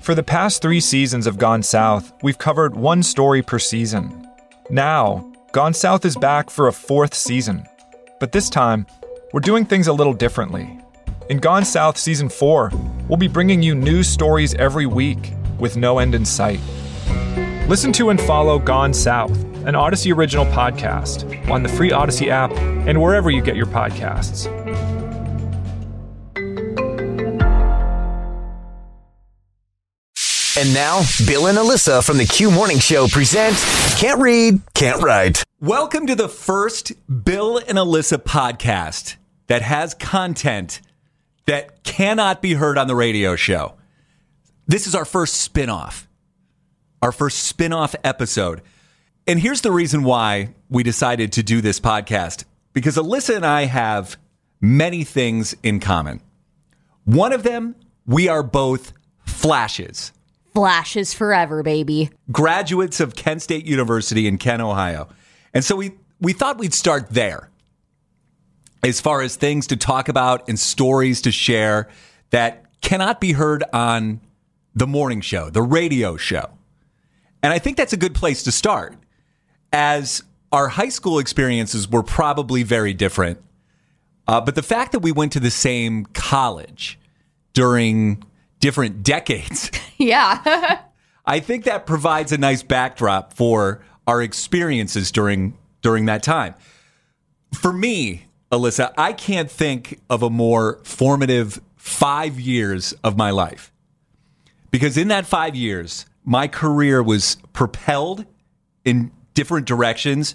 For the past 3 seasons of Gone South, we've covered one story per season. Now, Gone South is back for a 4th season. But this time, we're doing things a little differently. In Gone South Season 4, we'll be bringing you new stories every week with no end in sight. Listen to and follow Gone South, an Odyssey original podcast, on the free Odyssey app and wherever you get your podcasts. And now, Bill and Alyssa from the Q Morning Show present Can't Read, Can't Write. Welcome to the first Bill and Alyssa podcast that has content that cannot be heard on the radio show. This is our first spin-off episode. And here's the reason why we decided to do this podcast. Because Alyssa and I have many things in common. One of them, we are both Flashes. Flashes forever, baby. Graduates of Kent State University in Kent, Ohio. And so we thought we'd start there as far as things to talk about and stories to share that cannot be heard on the morning show, the radio show. And I think that's a good place to start, as our high school experiences were probably very different. But the fact that we went to the same college during different decades. Yeah. I think that provides a nice backdrop for our experiences during that time. For me, Alyssa, I can't think of a more formative 5 years of my life. Because in that 5 years, my career was propelled in different directions.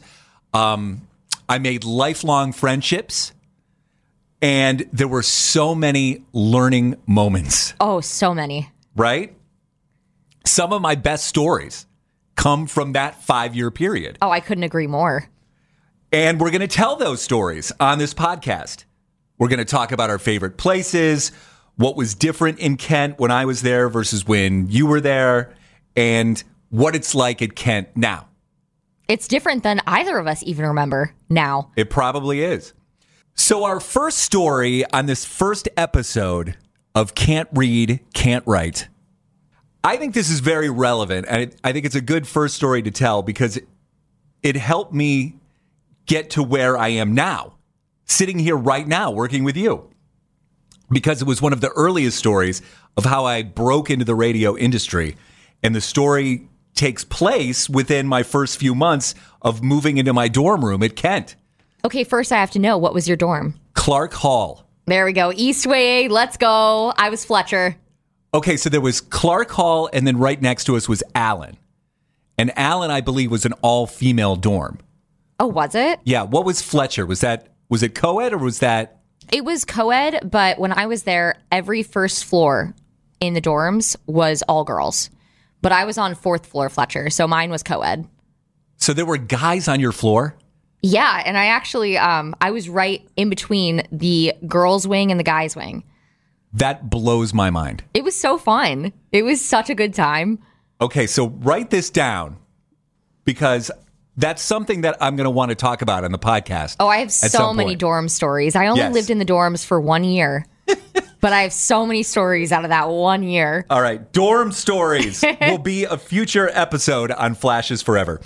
I made lifelong friendships. And there were so many learning moments. Oh, so many. Right? Some of my best stories come from that 5-year period. Oh, I couldn't agree more. And we're going to tell those stories on this podcast. We're going to talk about our favorite places, what was different in Kent when I was there versus when you were there, and what it's like at Kent now. It's different than either of us even remember now. It probably is. So our first story on this first episode of Can't Read, Can't Write. I think this is very relevant, and I think it's a good first story to tell because it helped me get to where I am now, sitting here right now working with you. Because it was one of the earliest stories of how I broke into the radio industry, and the story takes place within my first few months of moving into my dorm room at Kent. Okay, first I have to know, what was your dorm? Clark Hall. There we go. Eastway, let's go. I was Fletcher. Okay, so there was Clark Hall, and then right next to us was Allen. And Allen, I believe, was an all-female dorm. Oh, was it? Yeah, what was Fletcher? Was it co-ed or was that? It was co-ed, but when I was there, every first floor in the dorms was all girls. But I was on 4th floor Fletcher, so mine was co-ed. So there were guys on your floor? Yeah, and I actually, I was right in between the girls' wing and the guys' wing. That blows my mind. It was so fun. It was such a good time. Okay, so write this down because that's something that I'm going to want to talk about on the podcast. Oh, I have so many dorm stories. I only lived in the dorms for 1 year, but I have so many stories out of that 1 year. All right, dorm stories will be a future episode on Flashes Forever.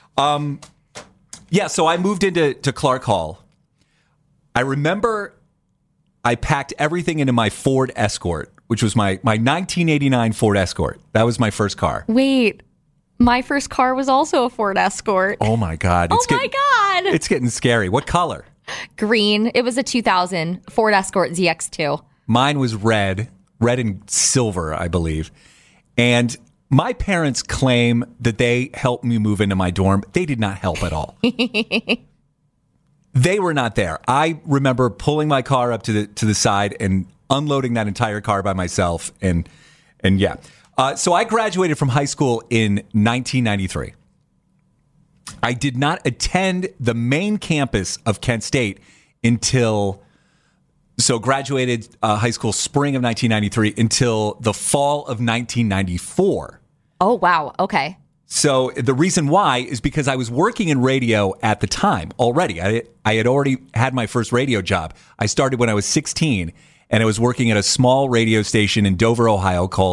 Yeah, so I moved into Clark Hall. I remember I packed everything into my Ford Escort, which was my 1989 Ford Escort. That was my first car. Wait, my first car was also a Ford Escort. Oh, my God. My God. It's getting scary. What color? Green. It was a 2000 Ford Escort ZX2. Mine was red and silver, I believe. And my parents claim that they helped me move into my dorm. They did not help at all. They were not there. I remember pulling my car up to the side and unloading that entire car by myself. And yeah. So I graduated from high school in 1993. I did not attend the main campus of Kent State until... So graduated high school spring of 1993 until the fall of 1994. Oh, wow. Okay. So the reason why is because I was working in radio at the time already. I had already had my first radio job. I started when I was 16, and I was working at a small radio station in Dover, Ohio called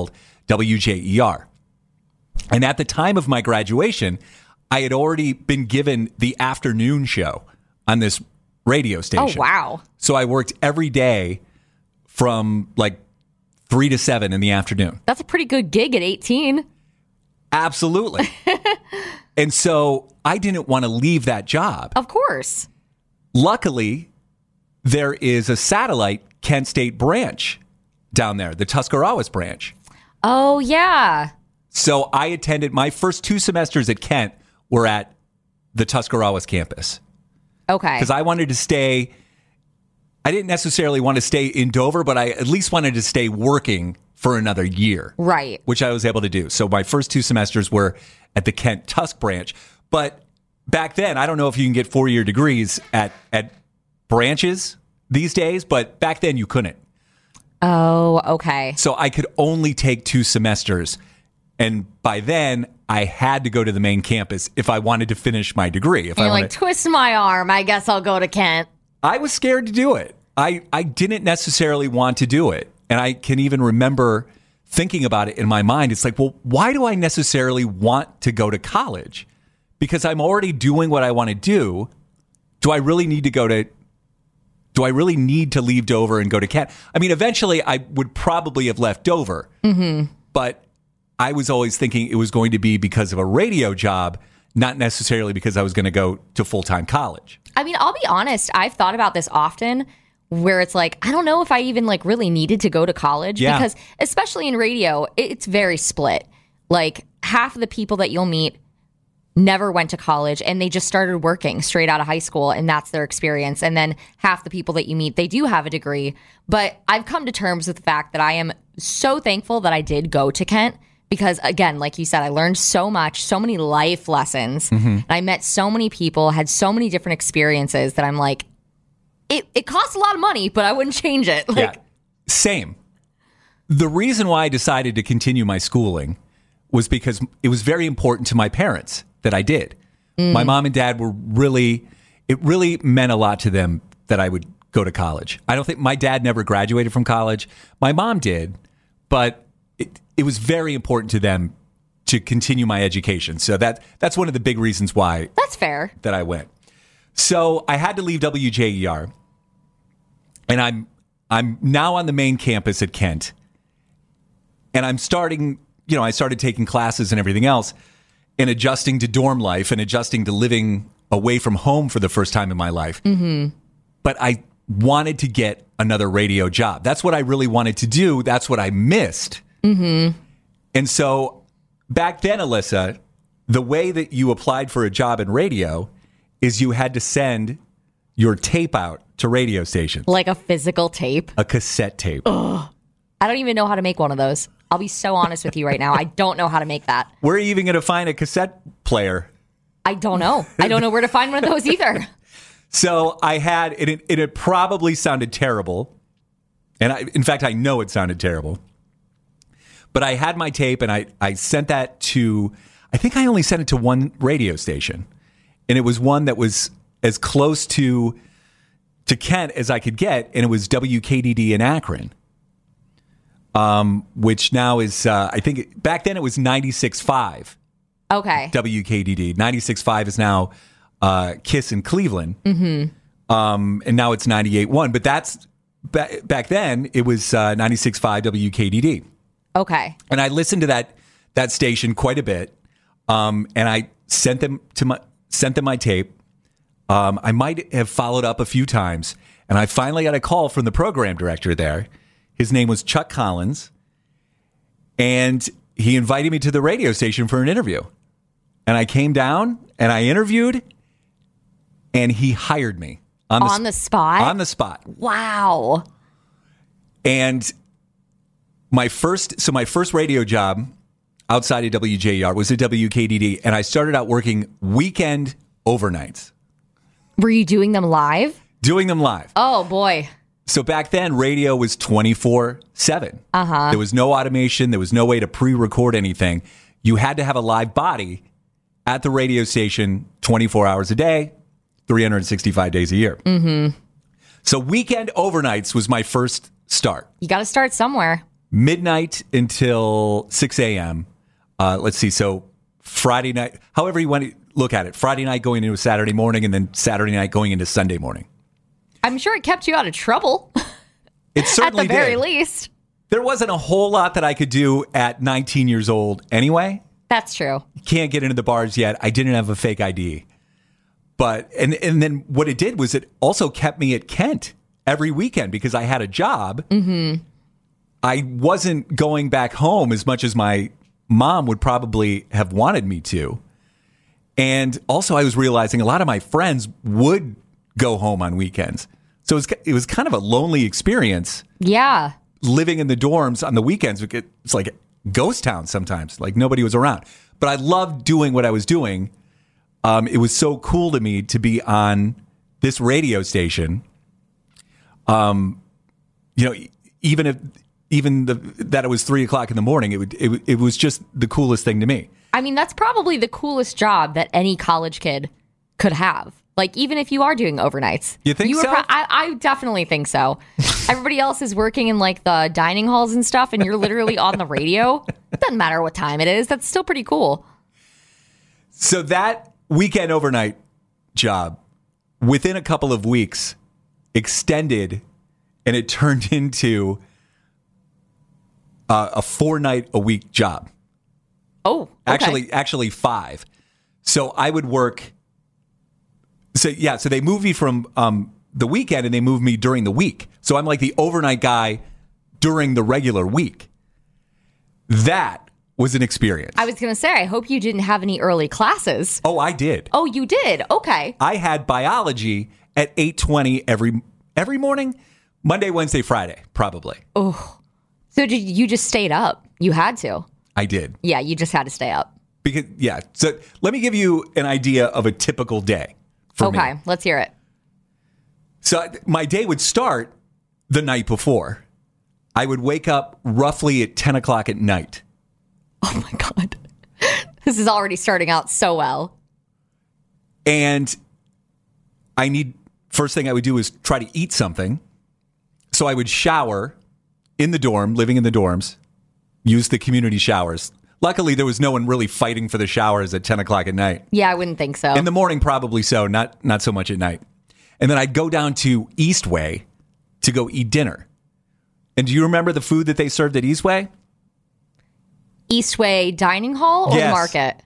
WJER. And at the time of my graduation, I had already been given the afternoon show on this radio station. Oh, wow. So I worked every day from like 3 to 7 in the afternoon. That's a pretty good gig at 18. Absolutely. And so I didn't want to leave that job. Of course. Luckily, there is a satellite Kent State branch down there, the Tuscarawas branch. Oh, yeah. So I attended my first 2 semesters at Kent were at the Tuscarawas campus. Okay. Because I wanted to stay. I didn't necessarily want to stay in Dover, but I at least wanted to stay working for another year. Right. Which I was able to do. So my first 2 semesters were at the Kent Tusk branch. But back then, I don't know if you can get 4-year degrees at branches these days, but back then you couldn't. Oh, okay. So I could only take 2 semesters. And by then, I had to go to the main campus if I wanted to finish my degree. You're like, twist my arm. I guess I'll go to Kent. I was scared to do it. I didn't necessarily want to do it. And I can even remember thinking about it in my mind. It's like, well, why do I necessarily want to go to college? Because I'm already doing what I want to do. Do I really need to leave Dover and go to Kent? I mean, eventually I would probably have left Dover. Mm-hmm. But I was always thinking it was going to be because of a radio job, not necessarily because I was going to go to full-time college. I mean, I'll be honest. I've thought about this often where it's like, I don't know if I even like really needed to go to college because especially in radio, it's very split. Like half of the people that you'll meet never went to college and they just started working straight out of high school and that's their experience. And then half the people that you meet, they do have a degree. But I've come to terms with the fact that I am so thankful that I did go to Kent because again, like you said, I learned so much, so many life lessons. Mm-hmm. And I met so many people, had so many different experiences that I'm like, it costs a lot of money, but I wouldn't change it. Like, yeah, same. The reason why I decided to continue my schooling was because it was very important to my parents that I did. My mom and dad were it really meant a lot to them that I would go to college. I don't think my dad never graduated from college. My mom did, but it was very important to them to continue my education. So that's one of the big reasons why. That's fair. That I went. So I had to leave WJER, and I'm now on the main campus at Kent, and I'm starting. I started taking classes and everything else, and adjusting to dorm life and adjusting to living away from home for the first time in my life. Mm-hmm. But I wanted to get another radio job. That's what I really wanted to do. That's what I missed. Mm-hmm. And so back then, Alyssa, the way that you applied for a job in radio is you had to send your tape out to radio stations. Like a physical tape? A cassette tape. Ugh. I don't even know how to make one of those. I'll be so honest with you right now. I don't know how to make that. Where are you even going to find a cassette player? I don't know. I don't know where to find one of those either. So I had, it probably sounded terrible. And in fact, I know it sounded terrible. But I had my tape and I sent that to, I think I only sent it to one radio station. And it was one that was as close to Kent as I could get. And it was WKDD in Akron. Which now is, I think back then it was 96.5. Okay. WKDD. 96.5 is now KISS in Cleveland. Mm-hmm. And now it's 98.1. But that's, back then it was 96.5 WKDD. Okay. And I listened to that station quite a bit. And I sent them my tape. I might have followed up a few times. And I finally got a call from the program director there. His name was Chuck Collins, and he invited me to the radio station for an interview. And I came down, and I interviewed, and he hired me. On the spot? On the spot. Wow. And my first radio job outside of WJR was at WKDD, and I started out working weekend overnights. Were you doing them live? Doing them live. Oh, boy. So back then, radio was 24/7. Uh-huh. There was no automation. There was no way to pre-record anything. You had to have a live body at the radio station 24 hours a day, 365 days a year. Mm-hmm. So weekend overnights was my first start. You got to start somewhere. midnight until 6 a.m. Let's see. So Friday night, however you want to look at it, Friday night going into Saturday morning, and then Saturday night going into Sunday morning. I'm sure it kept you out of trouble. It certainly at the very did. least. There wasn't a whole lot that I could do at 19 years old anyway. That's true. Can't get into the bars yet. I didn't have a fake ID. But, and then what it did was it also kept me at Kent every weekend because I had a job. Mm-hmm. I wasn't going back home as much as my mom would probably have wanted me to. And also I was realizing a lot of my friends would go home on weekends. So it was kind of a lonely experience. Yeah. Living in the dorms on the weekends. It's like a ghost town sometimes. Like nobody was around. But I loved doing what I was doing. It was so cool to me to be on this radio station. Even that it was 3 o'clock in the morning, it was just the coolest thing to me. I mean, that's probably the coolest job that any college kid could have. Like, even if you are doing overnights. You think so? I definitely think so. Everybody else is working in, like, the dining halls and stuff, and you're literally on the radio. It doesn't matter what time it is. That's still pretty cool. So that weekend overnight job, within a couple of weeks, extended, and it turned into a 4-night-a-week job. Oh, okay. Actually 5. So I would work... So they moved me from the weekend and they moved me during the week. So I'm like the overnight guy during the regular week. That was an experience. I was going to say, I hope you didn't have any early classes. Oh, I did. Oh, you did? Okay. I had biology at 8:20 every morning, Monday, Wednesday, Friday, probably. Oh, so you just stayed up? You had to. I did. Yeah, you just had to stay up. So let me give you an idea of a typical day. Okay, let's hear it. So my day would start the night before. I would wake up roughly at 10 o'clock at night. Oh my God. This is already starting out so well. And first thing I would do is try to eat something. So I would shower in the dorm, living in the dorms, use the community showers. Luckily, there was no one really fighting for the showers at 10 o'clock at night. Yeah, I wouldn't think so. In the morning, probably so, not so much at night. And then I'd go down to Eastway to go eat dinner. And do you remember the food that they served at Eastway? Eastway Dining Hall or yes. Market?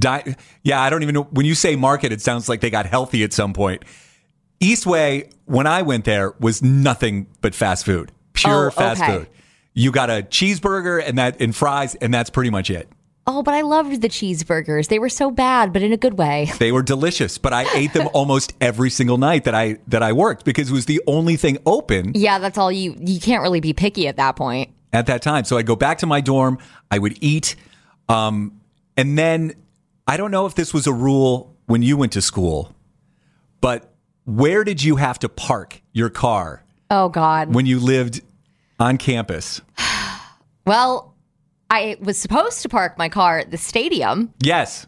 I don't even know. When you say market, it sounds like they got healthy at some point. Eastway, when I went there, was nothing but fast food. Pure fast food. You got a cheeseburger and fries, and that's pretty much it. Oh, but I loved the cheeseburgers. They were so bad, but in a good way. They were delicious, but I ate them almost every single night that I worked because it was the only thing open. Yeah, that's all you can't really be picky at that point. At that time. So I'd go back to my dorm, I would eat, and then I don't know if this was a rule when you went to school, but where did you have to park your car? Oh, God. When you lived on campus? Well, I was supposed to park my car at the stadium. Yes.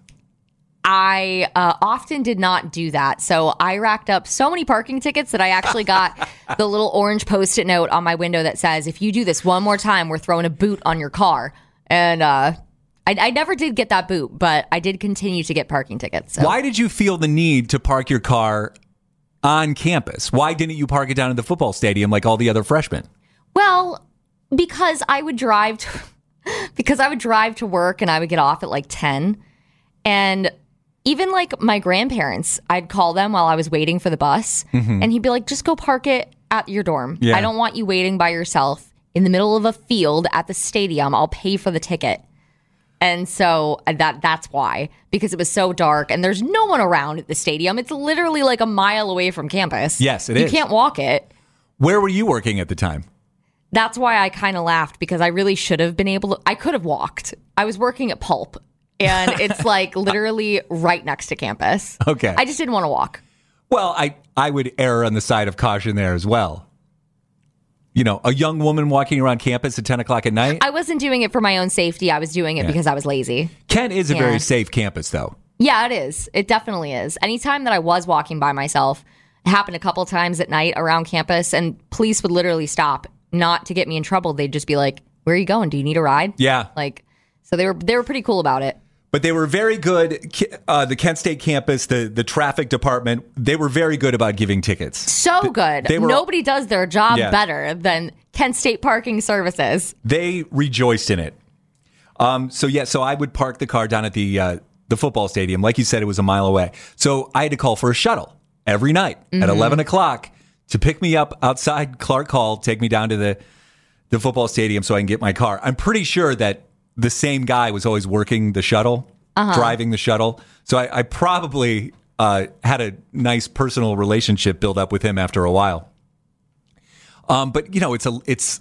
I often did not do that. So I racked up so many parking tickets that I actually got the little orange Post-it note on my window that says, if you do this one more time, we're throwing a boot on your car. And I never did get that boot, but I did continue to get parking tickets. So. Why did you feel the need to park your car on campus? Why didn't you park it down at the football stadium like all the other freshmen? Well, because I would drive to work and I would get off at like 10. And even like my grandparents, I'd call them while I was waiting for the bus. Mm-hmm. And he'd be like, just go park it at your dorm. Yeah. I don't want you waiting by yourself in the middle of a field at the stadium. I'll pay for the ticket. And so that's why, because it was so dark and there's no one around at the stadium. It's literally like a mile away from campus. Yes, it is. You can't walk it. Where were you working at the time? That's why I kind of laughed, because I really should have been able to. I could have walked. I was working at Pulp, and it's like literally right next to campus. Okay. I just didn't want to walk. Well, I would err on the side of caution there as well. You know, a young woman walking around campus at 10 o'clock at night. I wasn't doing it for my own safety. I was doing it because I was lazy. Kent is a very safe campus, though. Yeah, it is. It definitely is. Anytime that I was walking by myself, it happened a couple times at night around campus, and police would literally stop. Not to get me in trouble. They'd just be like, where are you going? Do you need a ride? Yeah. Like, so they were pretty cool about it. But they were very good. The Kent State campus, the traffic department, they were very good about giving tickets. So good. Nobody does their job better than Kent State Parking Services. They rejoiced in it. So I would park the car down at the football stadium. Like you said, it was a mile away. So I had to call for a shuttle every night at 11 o'clock to pick me up outside Clark Hall, take me down to the football stadium so I can get my car. I'm pretty sure that the same guy was always working the shuttle, driving the shuttle. So I probably had a nice personal relationship build up with him after a while. But you know, it's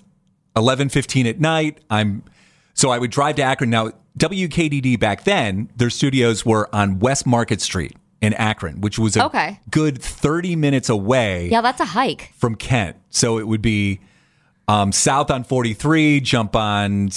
11:15 at night. So I would drive to Akron. Now, WKDD back then, their studios were on West Market Street in Akron, which was a good 30 minutes away. Yeah, that's a hike from Kent. So it would be south on 43, jump on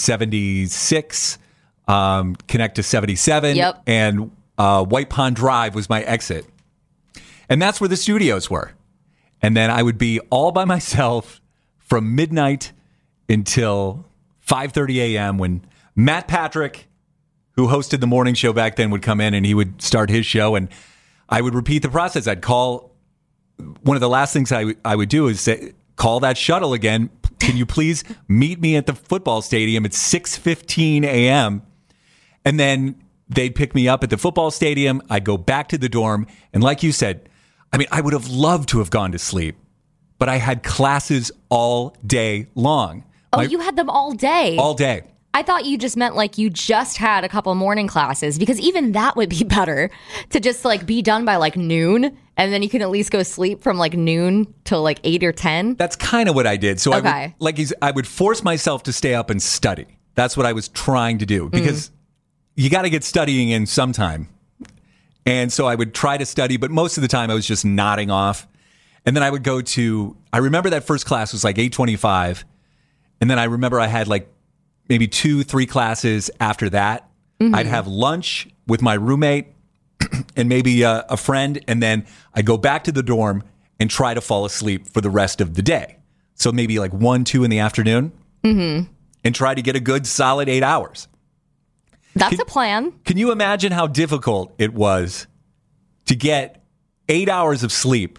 76, connect to 77, and White Pond Drive was my exit. And that's where the studios were. And then I would be all by myself from midnight until 5:30 a.m. when Matt Patrick, who hosted the morning show back then, would come in and he would start his show. And I would repeat the process. I'd call. One of the last things I would do is say, call that shuttle again. Can you please meet me at the football stadium at 6:15 a.m.? And then they'd pick me up at the football stadium. I'd go back to the dorm. And like you said, I mean, I would have loved to have gone to sleep, but I had classes all day long. You had them all day? All day. I thought you just meant like you just had a couple morning classes, because even that would be better to just like be done by like noon, and then you can at least go sleep from like noon till like 8 or 10. That's kind of what I did. So I would force myself to stay up and study. That's what I was trying to do, because you got to get studying in sometime. And so I would try to study, but most of the time I was just nodding off. And then I would go to, I remember that first class was like 8:25. And then I remember I had like maybe 2-3 classes after that. I'd have lunch with my roommate and maybe a friend. And then I'd go back to the dorm and try to fall asleep for the rest of the day. So maybe like 1-2 in the afternoon and try to get a good solid 8 hours. That's a plan. Can you imagine how difficult it was to get 8 hours of sleep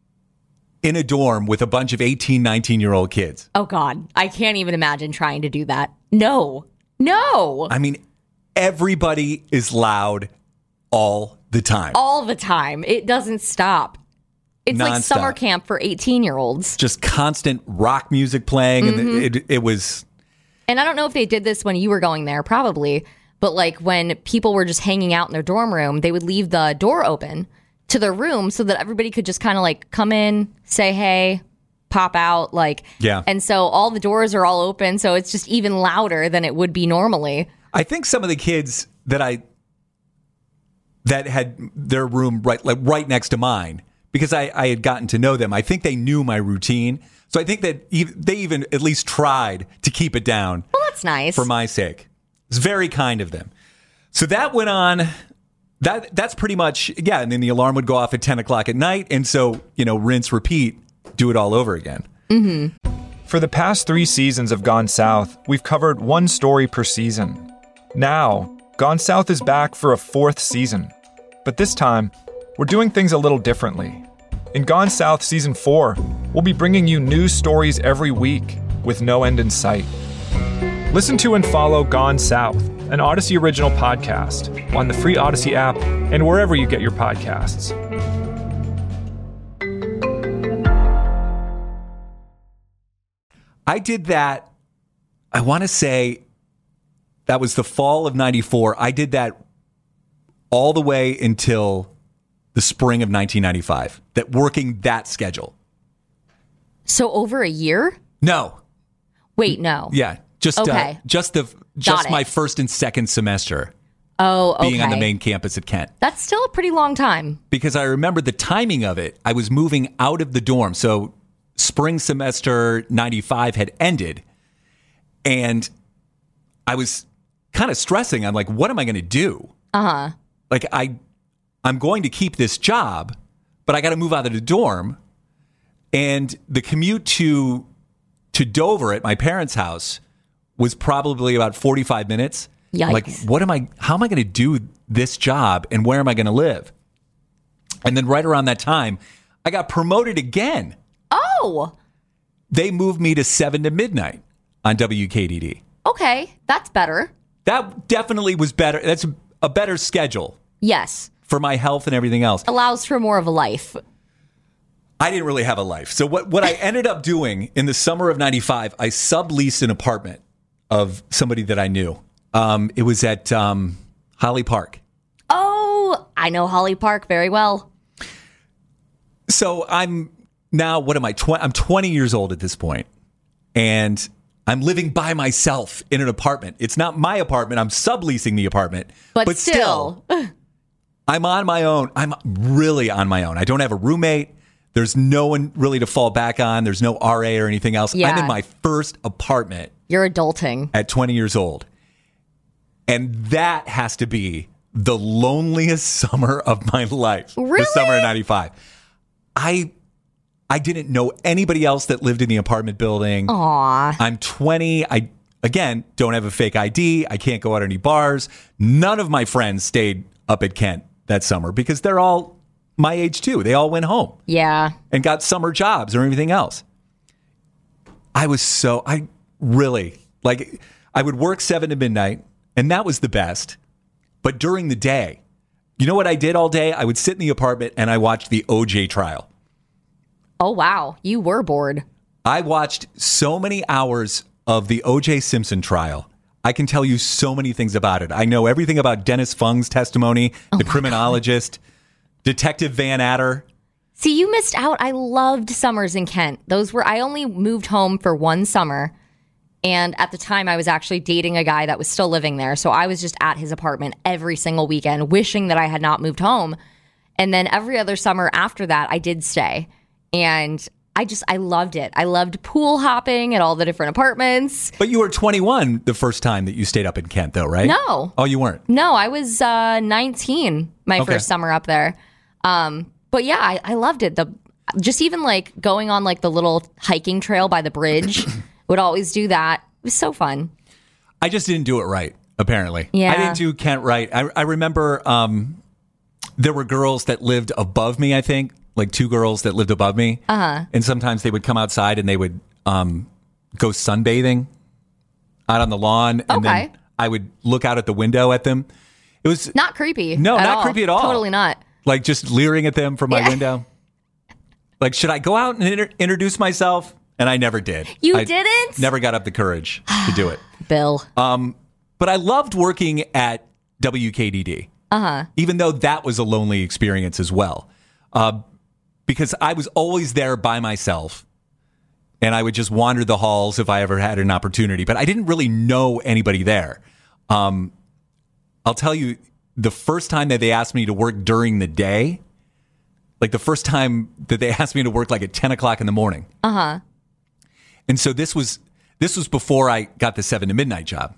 in a dorm with a bunch of 18, 19-year-old kids? Oh, God. I can't even imagine trying to do that. No. I mean, everybody is loud all the time. All the time. It doesn't stop. It's like summer camp for 18-year-olds. Just constant rock music playing. And it was... And I don't know if they did this when you were going there, probably. But like when people were just hanging out in their dorm room, they would leave the door open to their room so that everybody could just kind of like come in, say hey, pop out, like. Yeah. And so all the doors are all open, so it's just even louder than it would be normally. I think some of the kids that had their room right next to mine, because I had gotten to know them, I think they knew my routine. So I think that they even at least tried to keep it down. Well, that's nice. For my sake. It's very kind of them. So that went on. That's pretty much, yeah. And then the alarm would go off at 10 o'clock at night. And so, rinse, repeat, do it all over again. For the past 3 seasons of Gone South, we've covered one story per season. Now, Gone South is back for a 4th season. But this time, we're doing things a little differently. In Gone South Season 4, we'll be bringing you new stories every week with no end in sight. Listen to and follow Gone South, an Odyssey original podcast, on the free Odyssey app and wherever you get your podcasts. I did that, I want to say that was the fall of 94. I did that all the way until the spring of 1995, working that schedule. So over a year? No. Wait, no. Yeah. Just my first and second semester. Oh, okay. Being on the main campus at Kent. That's still a pretty long time. Because I remember the timing of it. I was moving out of the dorm. So spring semester 95 had ended. And I was kind of stressing. I'm like, what am I going to do? Like, I'm going to keep this job, but I got to move out of the dorm. And the commute to Dover at my parents' house was probably about 45 minutes. Yikes. Like, how am I going to do this job and where am I going to live? And then right around that time, I got promoted again. Oh. They moved me to 7 to midnight on WKDD. Okay, that's better. That definitely was better. That's a better schedule. Yes. For my health and everything else. Allows for more of a life. I didn't really have a life. So what I ended up doing in the summer of 95, I subleased an apartment of somebody that I knew. It was at Holly Park. Oh, I know Holly Park very well. So I'm now, what am I? I'm 20 years old at this point, and I'm living by myself in an apartment. It's not my apartment. I'm subleasing the apartment. But still. I'm on my own. I'm really on my own. I don't have a roommate. There's no one really to fall back on. There's no RA or anything else. Yeah. I'm in my first apartment. You're adulting. At 20 years old. And that has to be the loneliest summer of my life. Really? The summer of 95. I didn't know anybody else that lived in the apartment building. Aw. I'm 20. I, again, don't have a fake ID. I can't go out to any bars. None of my friends stayed up at Kent that summer because they're all my age too. They all went home. Yeah. And got summer jobs or everything else. I would work 7 to midnight, and that was the best. But during the day, you know what I did all day? I would sit in the apartment and I watched the OJ trial. Oh, wow. You were bored. I watched so many hours of the OJ Simpson trial. I can tell you so many things about it. I know everything about Dennis Fung's testimony, the criminologist, Detective Van Adder. See, you missed out. I loved summers in Kent. I only moved home for one summer. And at the time, I was actually dating a guy that was still living there. So I was just at his apartment every single weekend, wishing that I had not moved home. And then every other summer after that, I did stay. And I loved it. I loved pool hopping at all the different apartments. But you were 21 the first time that you stayed up in Kent, though, right? No. Oh, you weren't? No, I was 19 my first summer up there. But yeah, I loved it. Just even like going on like the little hiking trail by the bridge, would always do that. It was so fun. I just didn't do it right, apparently. Yeah. I didn't do Kent right. I remember there were girls that lived above me, I think. Like 2 girls that lived above me. Uh-huh. And sometimes they would come outside and they would go sunbathing out on the lawn. And then I would look out at the window at them. It was not creepy. No, not creepy at all. Totally not. Like just leering at them from my window. Like, should I go out and introduce myself? And I never did. You didn't? Never got up the courage to do it. Bill. But I loved working at WKDD. Uh-huh. Even though that was a lonely experience as well. Because I was always there by myself. And I would just wander the halls if I ever had an opportunity. But I didn't really know anybody there. I'll tell you, the first time that they asked me to work during the day, like the first time that they asked me to work like at 10 o'clock in the morning. Uh-huh. And so this was before I got the 7 to midnight job.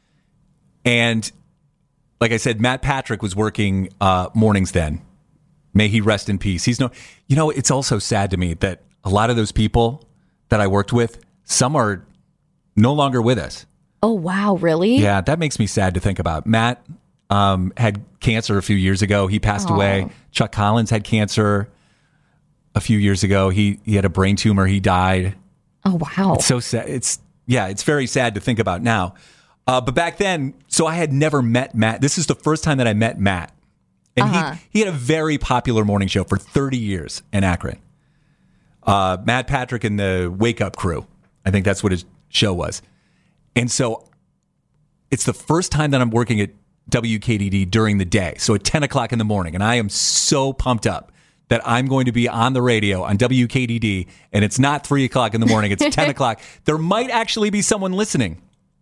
And like I said, Matt Patrick was working mornings then. May he rest in peace. It's also sad to me that a lot of those people that I worked with, some are no longer with us. Oh, wow. Really? Yeah, that makes me sad to think about. Matt had cancer a few years ago. He passed away. Chuck Collins had cancer a few years ago. He had a brain tumor. He died. Oh, wow. It's so sad. It's very sad to think about now. But back then, so I had never met Matt. This is the first time that I met Matt. And he had a very popular morning show for 30 years in Akron. Matt Patrick and the Wake Up Crew. I think that's what his show was. And so it's the first time that I'm working at WKDD during the day. So at 10 o'clock in the morning. And I am so pumped up that I'm going to be on the radio on WKDD. And it's not 3 o'clock in the morning. It's 10 o'clock. There might actually be someone listening.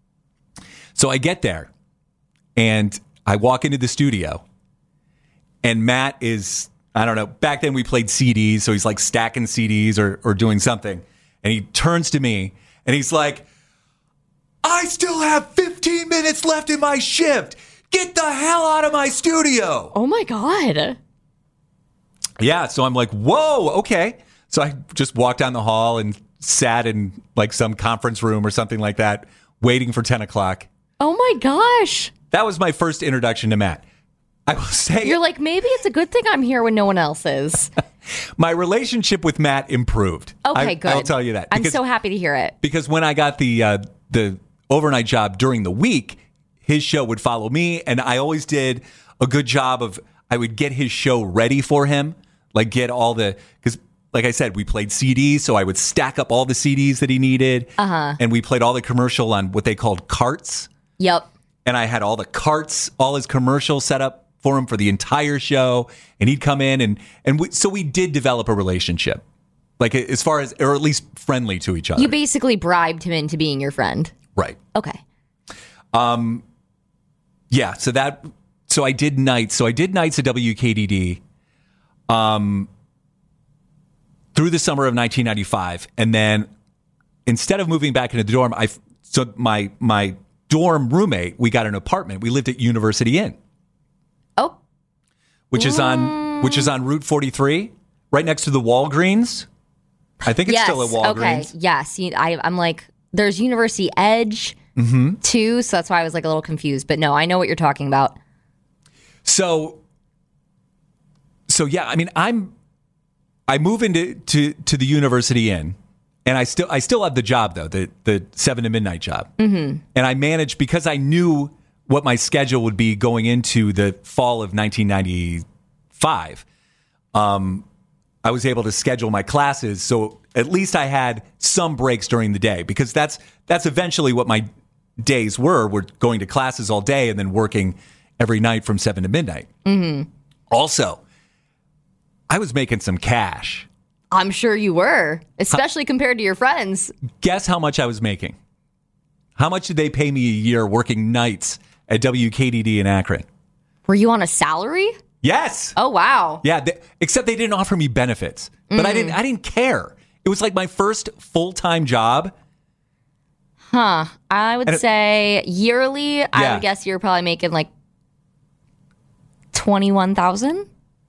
So I get there and I walk into the studio. And Matt is, I don't know, back then we played CDs, so he's like stacking CDs or doing something. And he turns to me and he's like, I still have 15 minutes left in my shift. Get the hell out of my studio. Oh my God. Yeah, so I'm like, whoa, okay. So I just walked down the hall and sat in like some conference room or something like that waiting for 10 o'clock. Oh my gosh. That was my first introduction to Matt. I will say, you're like, maybe it's a good thing I'm here when no one else is. My relationship with Matt improved. Okay, good. I'll tell you that. I'm so happy to hear it. Because when I got the overnight job during the week, his show would follow me, and I always did a good job of, I would get his show ready for him, like get all the, because like I said, we played CDs, so I would stack up all the CDs that he needed, and we played all the commercial on what they called carts. Yep. And I had all the carts, all his commercials set up for him for the entire show, and he'd come in, so we did develop a relationship, like as far as, or at least friendly to each other. You basically bribed him into being your friend. Right. Okay. Yeah. So I did nights. So I did nights at WKDD, through the summer of 1995, and then instead of moving back into the dorm, my dorm roommate, we got an apartment. We lived at University Inn. Oh. Which is on Route 43, right next to the Walgreens. I think it's still at Walgreens. Okay. Yes. I'm like, there's University Edge too, so that's why I was like a little confused. But no, I know what you're talking about. So yeah, I mean, I move into the University Inn, and I still have the job though, the 7 to midnight job, and I managed, because I knew what my schedule would be going into the fall of 1995. I was able to schedule my classes, so at least I had some breaks during the day, because that's eventually what my days were going to classes all day and then working every night from 7 to midnight. Also, I was making some cash. I'm sure you were, especially compared to your friends. Guess how much I was making? How much did they pay me a year working nights at WKDD in Akron? Were you on a salary? Yes. Oh, wow. Yeah, except they didn't offer me benefits. But I didn't care. It was like my first full-time job. Huh. I would say yearly, I would guess you're probably making like $21,000.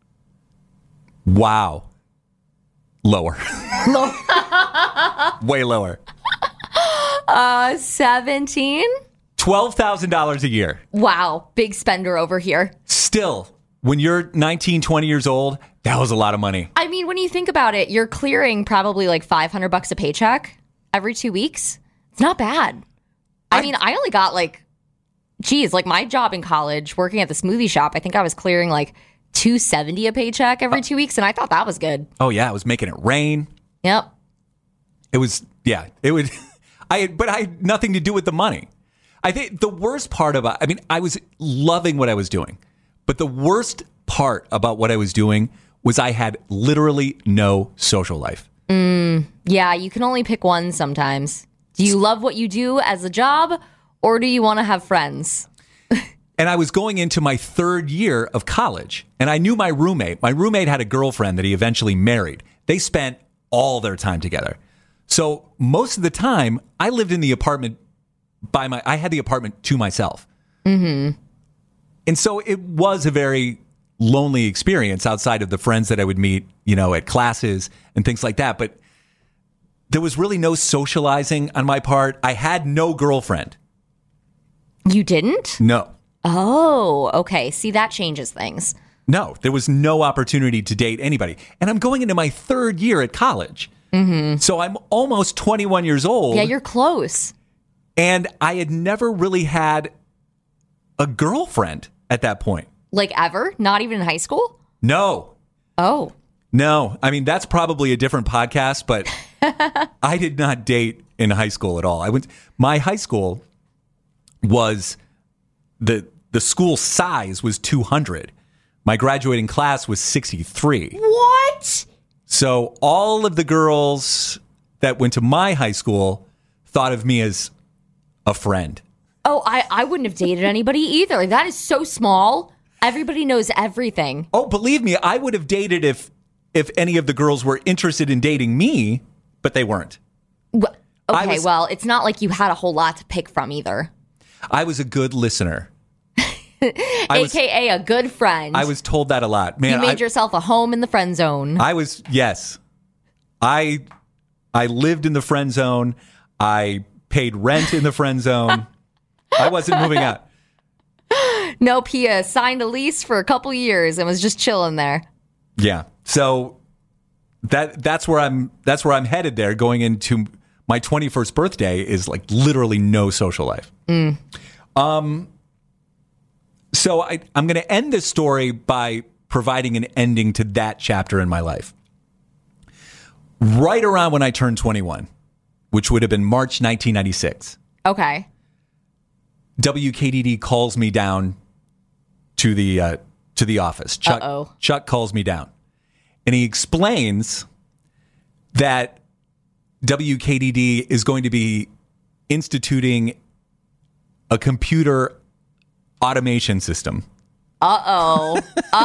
Wow. Lower. Way lower. 17? $12,000 a year. Wow. Big spender over here. Still, when you're 19, 20 years old, that was a lot of money. I mean, when you think about it, you're clearing probably like $500 a paycheck every 2 weeks. It's not bad. I mean, I only got like my job in college working at the smoothie shop, I think I was clearing like $270 a paycheck every 2 weeks, and I thought that was good. Oh yeah, I was making it rain. Yep. It was, yeah, it would. But I had nothing to do with the money. I think the worst part about, I mean, I was loving what I was doing, but the worst part about what I was doing was I had literally no social life. Yeah, you can only pick one sometimes. Do you love what you do as a job, or do you want to have friends? And I was going into my third year of college, and I knew my roommate. My roommate had a girlfriend that he eventually married. They spent all their time together. So most of the time, I lived in the apartment I had the apartment to myself. And so it was a very lonely experience outside of the friends that I would meet, at classes and things like that. But there was really no socializing on my part. I had no girlfriend. You didn't? No. Oh, okay. See, that changes things. No, there was no opportunity to date anybody. And I'm going into my third year at college. So I'm almost 21 years old. Yeah, you're close. And I had never really had a girlfriend at that point. Like ever? Not even in high school? No. Oh. No. I mean, that's probably a different podcast, but I did not date in high school at all. My high school was, the school size was 200. My graduating class was 63. What? So all of the girls that went to my high school thought of me as a friend. Oh, I wouldn't have dated anybody either. That is so small. Everybody knows everything. Oh, believe me, I would have dated if any of the girls were interested in dating me, but they weren't. Okay, well, it's not like you had a whole lot to pick from either. I was a good listener. AKA a good friend. I was told that a lot. Man, you made yourself a home in the friend zone. Yes. I lived in the friend zone. I paid rent in the friend zone. I wasn't moving out. No, Pia signed a lease for a couple years and was just chilling there. Yeah. So that's where I'm headed there. Going into my 21st birthday is like literally no social life. So I'm going to end this story by providing an ending to that chapter in my life. Right around when I turned 21, which would have been March 1996. Okay. WKDD calls me down to the office. Chuck calls me down, and he explains that WKDD is going to be instituting a computer automation system. Uh-oh.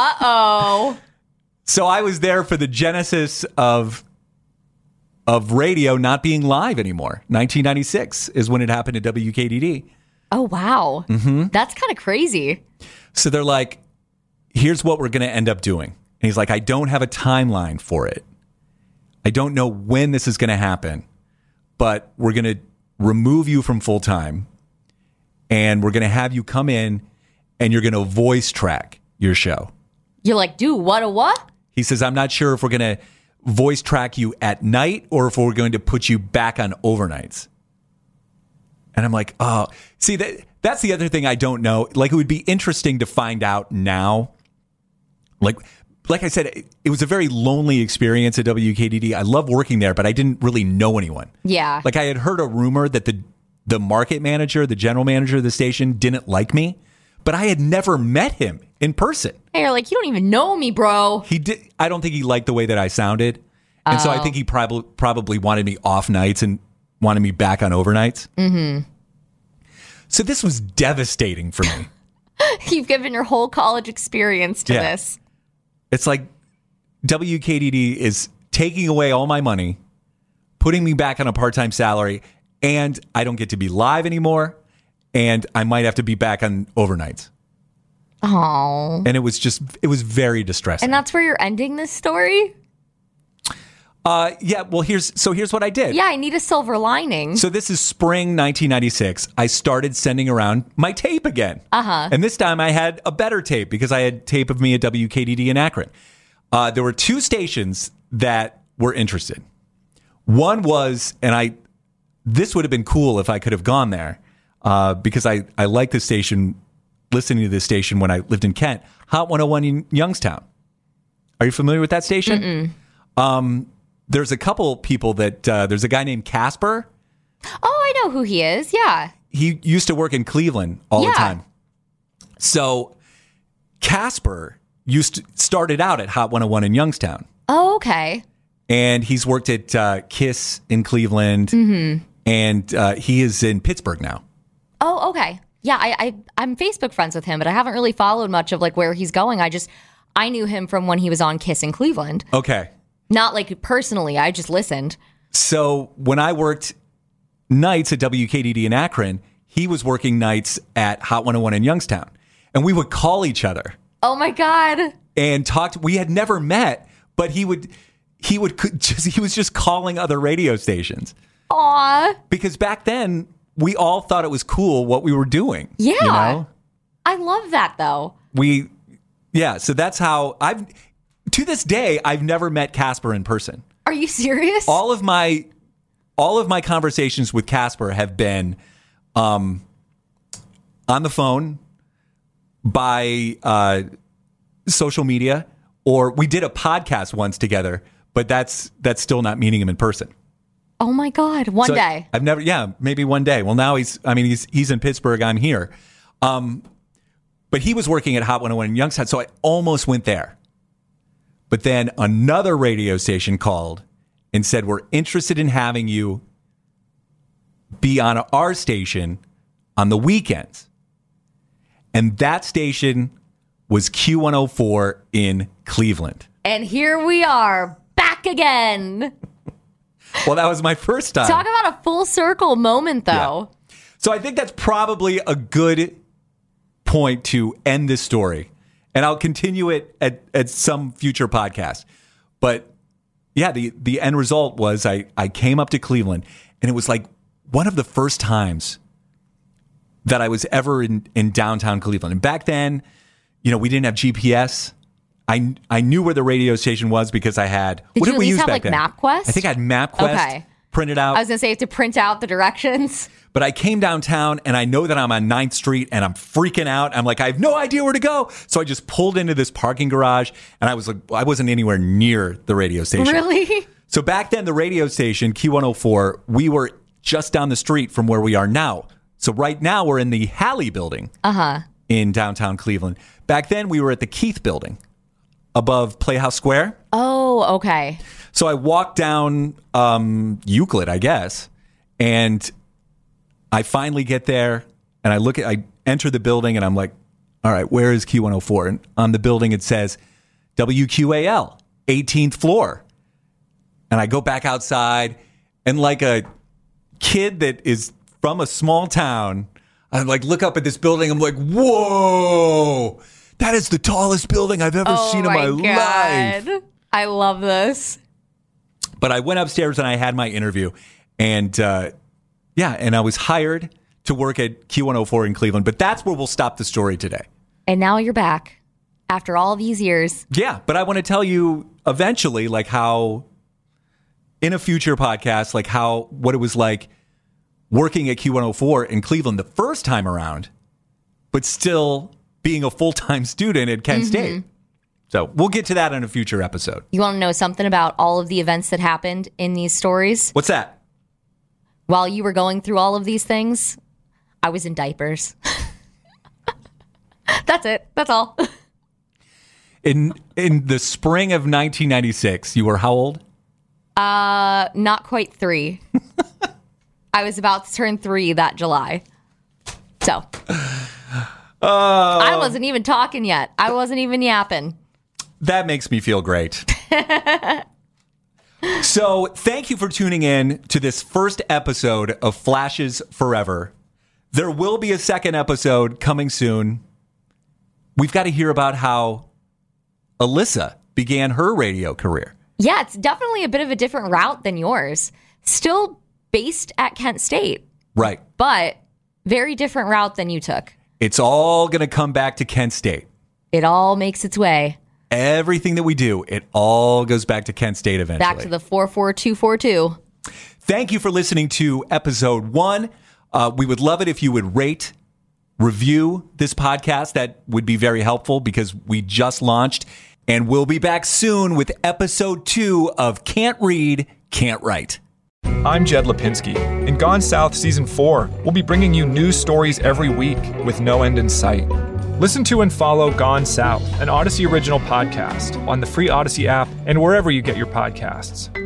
So I was there for the genesis of radio not being live anymore. 1996 is when it happened at WKDD. Oh, wow. Mm-hmm. That's kind of crazy. So they're like, here's what we're going to end up doing. And he's like, I don't have a timeline for it. I don't know when this is going to happen, but we're going to remove you from full time and we're going to have you come in and you're going to voice track your show. You're like, dude, what? He says, I'm not sure if we're going to voice track you at night or if we're going to put you back on overnights. And I'm like, oh, see, that's the other thing I don't know. Like, it would be interesting to find out now. Like I said, it was a very lonely experience at WKDD. I love working there, but I didn't really know anyone. Yeah. Like, I had heard a rumor that the market manager, the general manager of the station, didn't like me, but I had never met him in person. Hey, you're like, you don't even know me, bro. He did. I don't think he liked the way that I sounded. And so I think he probably wanted me off nights and wanted me back on overnights. Mm-hmm. So this was devastating for me. You've given your whole college experience to this. It's like WKDD is taking away all my money, putting me back on a part-time salary, and I don't get to be live anymore, and I might have to be back on overnights. Oh. And it was very distressing. And that's where you're ending this story? Yeah, well, here's what I did. Yeah, I need a silver lining. So this is spring 1996. I started sending around my tape again. Uh-huh. And this time I had a better tape because I had tape of me at WKDD in Akron. There were two stations that were interested. One was, and this would have been cool if I could have gone there because I like this station, listening to this station when I lived in Kent, Hot 101 in Youngstown. Are you familiar with that station? Mm-mm. There's a couple people that there's a guy named Casper. Oh, I know who he is. Yeah. He used to work in Cleveland all the time. So Casper started out at Hot 101 in Youngstown. Oh, okay. And he's worked at KISS in Cleveland. Mm-hmm. And he is in Pittsburgh now. Oh, okay. Yeah, I'm Facebook friends with him, but I haven't really followed much of like where he's going. I knew him from when he was on KISS in Cleveland. Okay. Not like personally, I just listened. So when I worked nights at WKDD in Akron, he was working nights at Hot 101 in Youngstown. And we would call each other. Oh my God. And talked. We had never met, but he was just calling other radio stations. Aw. Because back then, we all thought it was cool what we were doing. Yeah. You know? I love that though. So that's how to this day, I've never met Casper in person. Are you serious? All of my conversations with Casper have been on the phone, by social media, or we did a podcast once together, but that's still not meeting him in person. Oh my God. One day. I've never, maybe one day. Well, now he's in Pittsburgh. I'm here. But he was working at Hot 101 in Youngstown, so I almost went there. But then another radio station called and said, we're interested in having you be on our station on the weekends. And that station was Q104 in Cleveland. And here we are, back again. Well, that was my first time. Talk about a full circle moment, though. Yeah. So I think that's probably a good point to end this story. And I'll continue it at some future podcast. But yeah, the end result was I came up to Cleveland, and it was like one of the first times that I was ever in downtown Cleveland. And back then, we didn't have GPS. I knew where the radio station was because I had. Did what you did at we least use have back like then? MapQuest? I think I had MapQuest. Okay. Printed out. I was going to say you have to print out the directions. But I came downtown and I know that I'm on 9th Street and I'm freaking out. I'm like, I have no idea where to go. So I just pulled into this parking garage and I was like, I wasn't anywhere near the radio station. Really? So back then, the radio station, Q104, we were just down the street from where we are now. So right now we're in the Halley building in downtown Cleveland. Back then we were at the Keith building above Playhouse Square. Oh, okay. So I walked down Euclid, I guess, and I finally get there, and I enter the building, and I'm like, all right, where is Q104? And on the building it says WQAL, 18th floor. And I go back outside, and like a kid that is from a small town, I like look up at this building. I'm like, whoa, that is the tallest building I've ever seen in my life. I love this. But I went upstairs and I had my interview, and and I was hired to work at Q104 in Cleveland. But that's where we'll stop the story today. And now you're back after all these years. Yeah, but I want to tell you eventually, like how in a future podcast, like what it was like working at Q104 in Cleveland the first time around, but still being a full-time student at Kent State. So we'll get to that in a future episode. You want to know something about all of the events that happened in these stories? What's that? While you were going through all of these things, I was in diapers. That's it. That's all. In the spring of 1996, you were how old? Not quite 3. I was about to turn 3 that July. So I wasn't even talking yet. I wasn't even yapping. That makes me feel great. So thank you for tuning in to this first episode of Flashes Forever. There will be a second episode coming soon. We've got to hear about how Alyssa began her radio career. Yeah, it's definitely a bit of a different route than yours. Still based at Kent State. Right. But very different route than you took. It's all going to come back to Kent State. It all makes its way. Everything that we do, it all goes back to Kent State eventually. Back to the 44242. Thank you for listening to episode 1. We would love it if you would rate, review this podcast. That would be very helpful because we just launched. And we'll be back soon with episode 2 of Can't Read, Can't Write. I'm Jed Lipinski. In Gone South Season 4, we'll be bringing you new stories every week with no end in sight. Listen to and follow Gone South, an Odyssey original podcast, on the free Odyssey app and wherever you get your podcasts.